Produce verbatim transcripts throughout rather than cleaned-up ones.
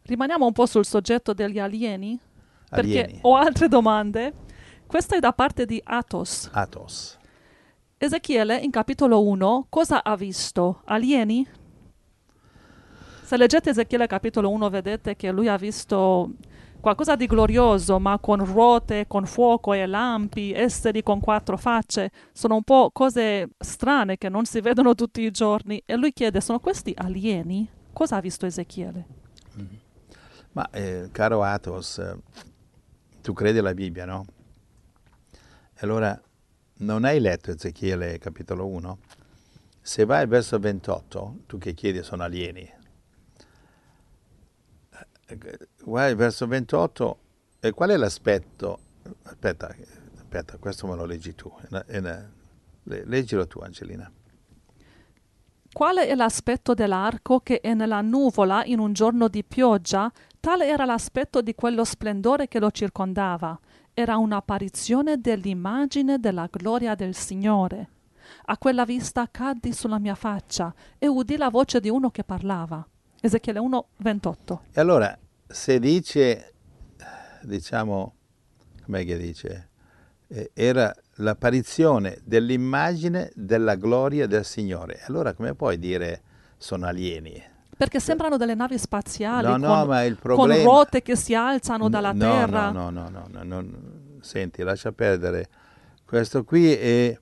Rimaniamo un po' sul soggetto degli alieni, perché Alieni. ho altre domande. Questa è da parte di Athos. Athos. Ezechiele, in capitolo uno, cosa ha visto? Alieni? Se leggete Ezechiele capitolo uno vedete che lui ha visto qualcosa di glorioso, ma con ruote, con fuoco e lampi, esseri con quattro facce. Sono un po' cose strane che non si vedono tutti i giorni. E lui chiede, sono questi alieni? Cosa ha visto Ezechiele? Mm-hmm. Ma eh, caro Athos, eh, tu credi alla Bibbia, no? E allora non hai letto Ezechiele capitolo uno? Se vai al verso ventotto, tu che chiedi sono alieni. Vai al verso ventotto, e qual è l'aspetto? Aspetta, aspetta, questo me lo leggi tu. Leggilo tu, Angelina. Quale è l'aspetto dell'arco che è nella nuvola in un giorno di pioggia? Tale era l'aspetto di quello splendore che lo circondava. Era un'apparizione dell'immagine della gloria del Signore. A quella vista caddi sulla mia faccia e udì la voce di uno che parlava. Ezechiele uno, ventotto. E allora, se dice, diciamo, com'è che dice? Eh, era l'apparizione dell'immagine della gloria del Signore. Allora come puoi dire sono alieni? Perché sembrano delle navi spaziali no, no, con, ma il problema... con ruote che si alzano dalla no, terra. No, no, no, no, no, no. Senti, lascia perdere. Questo qui è,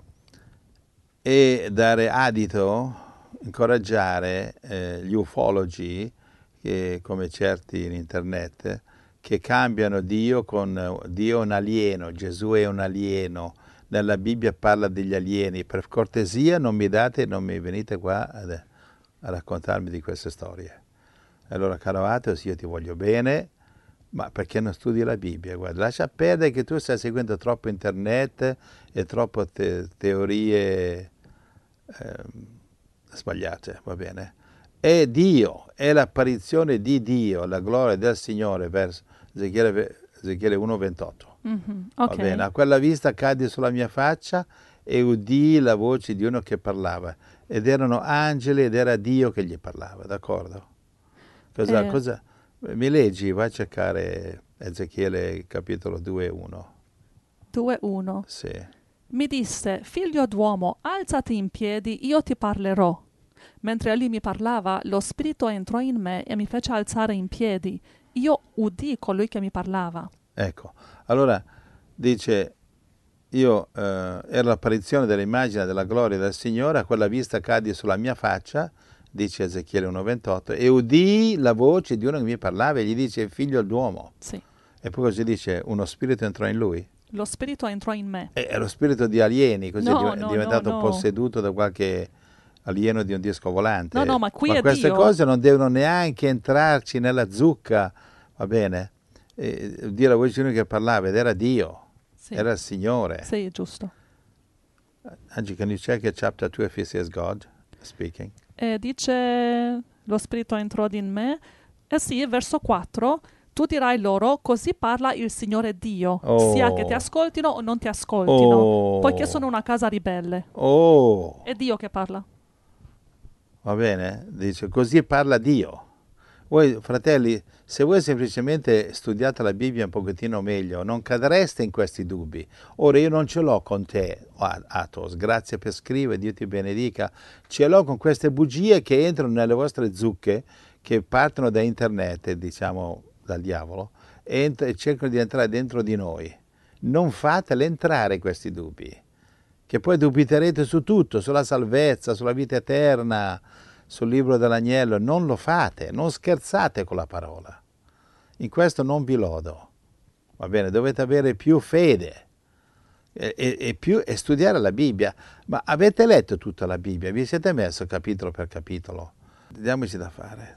è dare adito, incoraggiare eh, gli ufologi, che, come certi in internet, che cambiano Dio con Dio è un alieno, Gesù è un alieno. Nella Bibbia parla degli alieni. Per cortesia non mi date, non mi venite qua a, a raccontarmi di queste storie. Allora, caro Athos, io ti voglio bene, ma perché non studi la Bibbia? Guarda, lascia perdere che tu stai seguendo troppo internet e troppo te teorie eh, sbagliate, va bene? È Dio, è l'apparizione di Dio, la gloria del Signore, verso Ezechiele, Ezechiele uno ventotto. Mm-hmm, Va okay. bene, a quella vista caddi sulla mia faccia e udì la voce di uno che parlava. Ed erano angeli ed era Dio che gli parlava, d'accordo? Cosa, Eh. cosa, mi leggi? Vai a cercare Ezechiele capitolo due uno. due uno. Sì. Mi disse, figlio d'uomo, alzati in piedi, io ti parlerò. Mentre egli mi parlava, lo spirito entrò in me e mi fece alzare in piedi. Io udì colui che mi parlava. Ecco, allora dice, io eh, era l'apparizione dell'immagine della gloria del Signore, a quella vista caddi sulla mia faccia, dice Ezechiele uno ventotto, e udì la voce di uno che mi parlava e gli dice, figlio d'uomo. Sì. E poi così dice, uno spirito entrò in lui. Lo spirito entrò in me. E, è lo spirito di alieni, così no, è no, diventato no, no. posseduto da qualche alieno di un disco volante. No, no, ma qui ma è queste Dio. cose non devono neanche entrarci nella zucca, va bene? E, Dio la voce di uno che parlava ed era Dio, sì. Era il Signore. Sì, giusto. Angie, can you check it, chapter two if it says God speaking? E dice, lo spirito entrò in me. Eh sì, verso quattro. Tu dirai loro, così parla il Signore Dio, Oh. sia che ti ascoltino o non ti ascoltino, Oh. poiché sono una casa ribelle. Oh, È Dio che parla. va bene? Dice, così parla Dio. Voi, fratelli, se voi semplicemente studiate la Bibbia un pochettino meglio, non cadreste in questi dubbi. Ora io non ce l'ho con te, Athos, grazie per scrivere, Dio ti benedica. Ce l'ho con queste bugie che entrano nelle vostre zucche, che partono da internet, diciamo dal diavolo, e, e cercano di entrare dentro di noi. Non fatele entrare questi dubbi, che poi dubiterete su tutto, sulla salvezza, sulla vita eterna, sul libro dell'agnello. Non lo fate, non scherzate con la parola. In questo non vi lodo. Va bene, dovete avere più fede e, e, e, più, e studiare la Bibbia. Ma avete letto tutta la Bibbia? Vi siete messo capitolo per capitolo? Diamoci da fare.